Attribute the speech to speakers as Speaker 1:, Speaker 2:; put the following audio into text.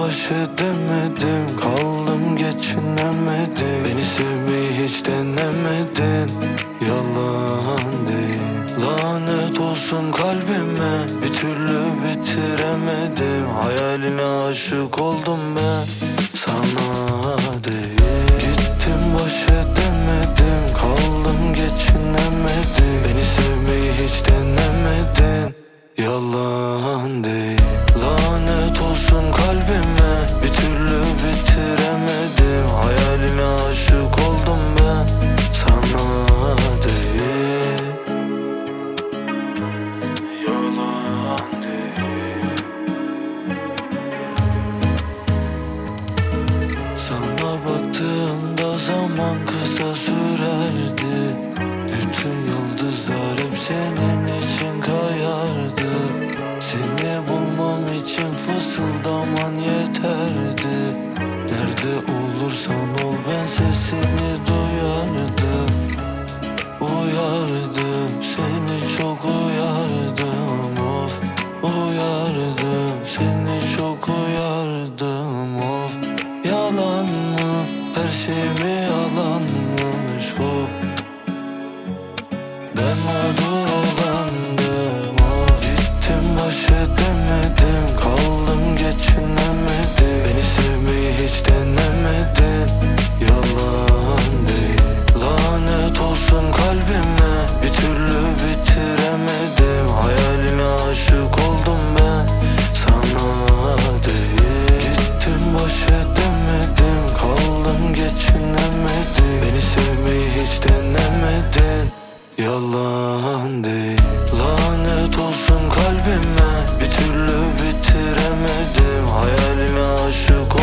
Speaker 1: baş edemedim, kaldım geçinemedim. Beni sevmeyi hiç denemedin, yalan değil. Lanet olsun kalbime, bir türlü bitiremedim. Hayaline aşık oldum ben, sana değil. Gittim baş edemedim, kaldım geçinemedim. Beni sevmeyi hiç denemedin, yalan değil. Lanet olsun kalbime, bir türlü bitiremedim. Hayaline aşık oldum ben, sana değil. Yalan değil. Sana baktığımda zaman kısa sürerdi. Bütün yıldızlar hep senin için kayardı. Seni bulmam için fısıldaman yeterdi. Nerede olursan ol ben sesini duyardım. Uyardım, seni çok uyardım, of. Uyardım, seni çok uyardım, of. Yalan mı, her şey mi yalanmış, of. Ben mağdur olandım, of. Gittim baş edemedim, kaldım geçinemedim. Beni sevmeyi hiç denemedin, yalan değil. Lanet olsun kalbime, bir türlü bitiremedim. Hayaline aşık oldum ben, sana değil. Gittim baş edemedim, kaldım geçinemedim. Beni sevmeyi hiç denemedin, yalan değil. Lanet olsun kalbime, bir türlü bitiremedim. Hayaline aşık